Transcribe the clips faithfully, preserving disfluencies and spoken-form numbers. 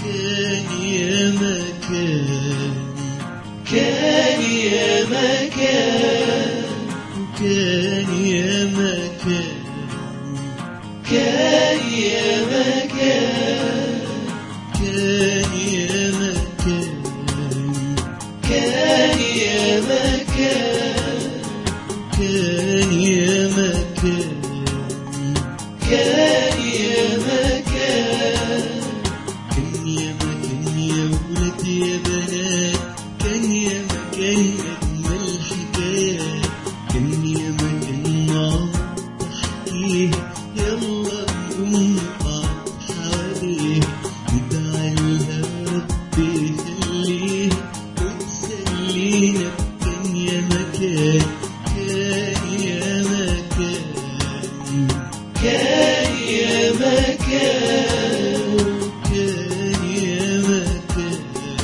كان يا مكان، كان يا مكان، كان يا مكان، كان يا مكان، كان يا مكان، كان يا مكان، كان يا مكان، كان يا مكان، كان يا مكان يا ولد يا بنات، كان يا مكان أجمل حكايات، كان يا مكان نقعد نحكيها، يلا نقوم نقعد حواليها، ندعي لها ربي يخليها وتسلينا. كان يا مكان، كان يا مكان، كان يا مكان، كان يا مكان،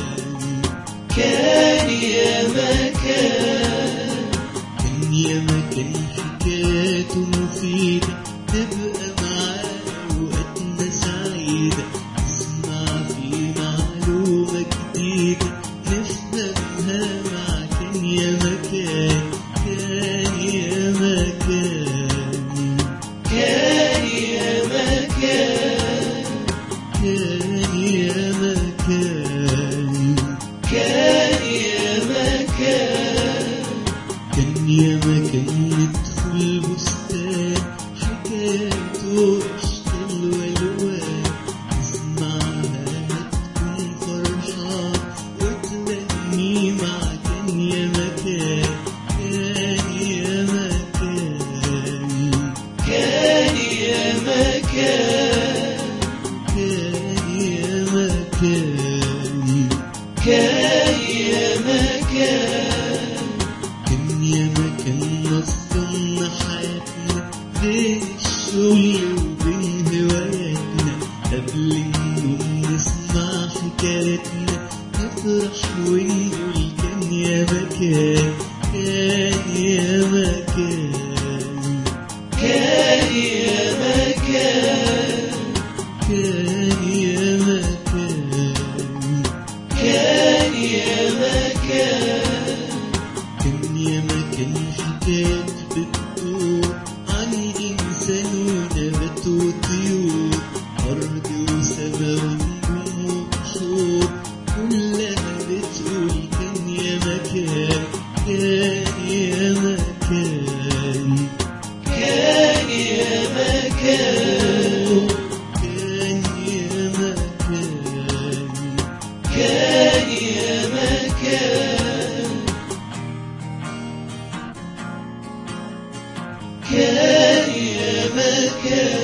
كان يا مكان، كان يا مكان حكاياته مفيدة، تبقى معانا وقتنا سعيدة، نسمع في معلومة جديدة، نفهمها مع كان يا مكان، كان يا مكان، كان يا مكان، كان يا مكان، كان يا مكان، كان يا مكان ندخل بستان حكايته اشكال والوان، تسمعها هتكون فرحان وتغني مع كان يا مكان، كان يا مكان، كان يا مكان، كان يا مكان، كان يا مكان، كان يا مكان نظمنا حياتنا بين الشغل وبين هواياتنا، قبل النوم نسمع حكاياتنا، نفرح ونقول كان يا مكان، كان يا مكان، كان يا مكان، كان يا مكان، كان يا مكان، كان يا مكان حكايات بتدور عن إنسان ونبات وطيور، أرض وسما ونجوم وبحور، كلها بتقول كان يا مكان، كان يا مكان، كان يا مكان، كان يا مكان، كان يا مكان، كان يا مكان.